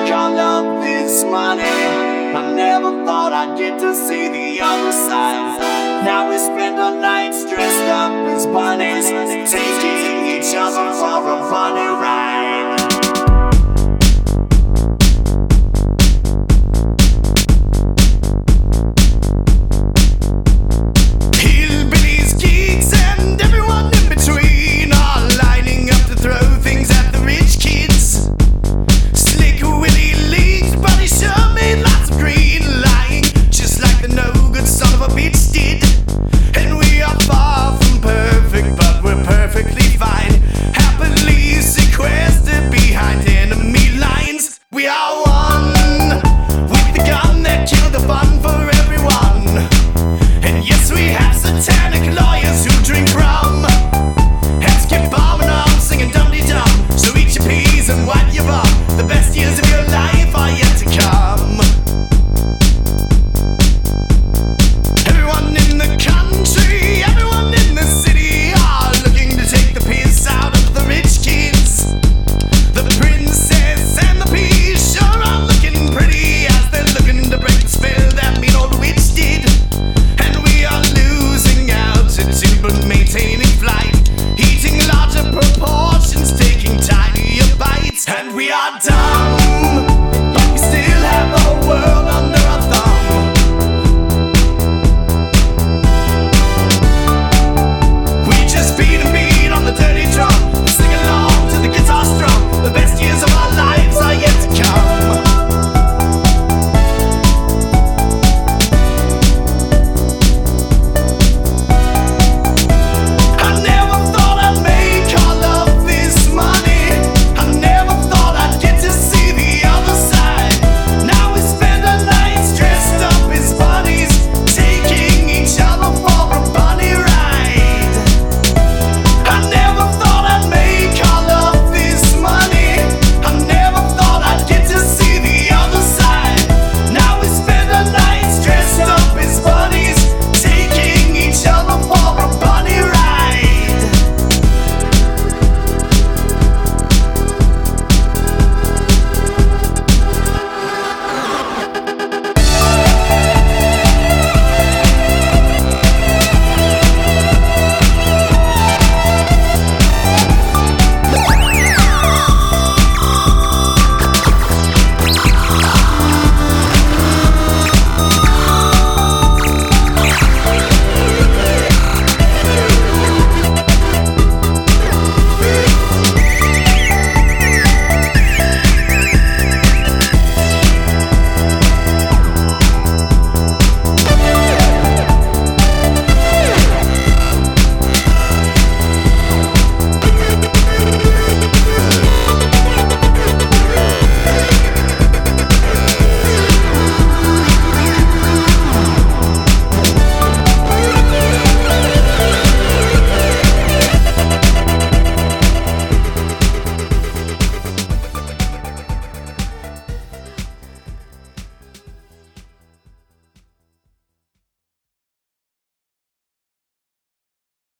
call love this money. I never thought I'd get to see the other side. Now we spend our nights dressed up as bunnies, taking each other for a funny ride. Hillbillies, geeks, and everyone in between are lining up to throw things at the rich kids. Slick Willie leaked, but he sure made lots of green, lying just like the no-good son of a bitch did. And we are far from perfect, but we're perfectly fine, happily sequestered behind enemy lines. We are one with the gun that killed the fun for everyone. And yes, we have satanic lawyers who drink rum. Heads keep bombing on, singing dum-de-dum. So eat your peas and wipe your bum. The best years of your life are yet to come. Everyone in the country, everyone in the city are looking to take the piss out of the rich kids. The princess and the peas sure are looking pretty as they're looking to break the spell that mean old witch did. And we are losing altitude but maintaining flight, eating larger proportions, taking tinier bites. And we are dumb